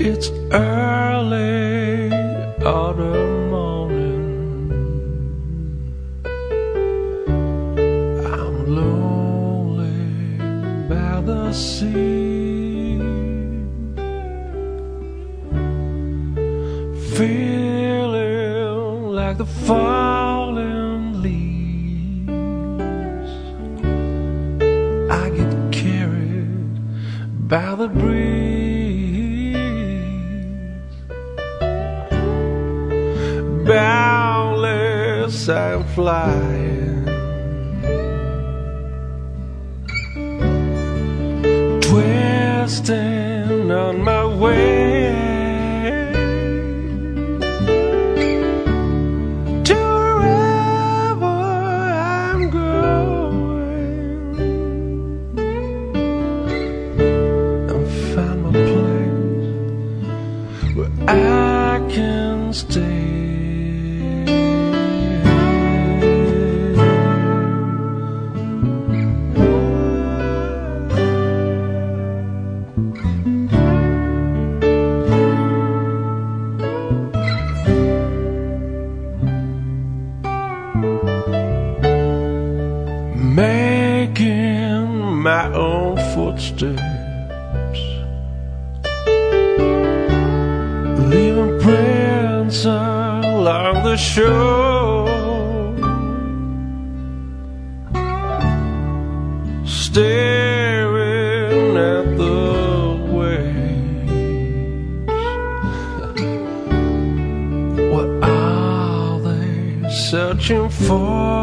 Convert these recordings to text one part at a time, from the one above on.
It's early autumn morning. I'm lonely by the sea, feeling like the falling leaves. I get carried by the breeze, boundless I'm flying, twisting on my way to wherever I'm going. I'll find my place where I can stay. Making my own footsteps, leaving prints along the shore, staring at the waves. What are they searching for?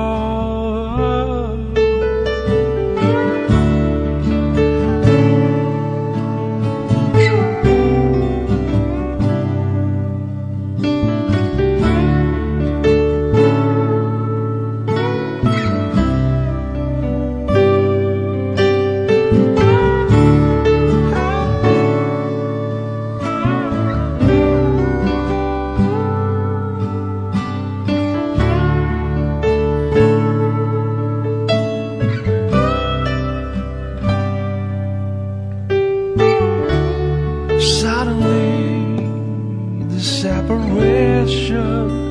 Suddenly, the separation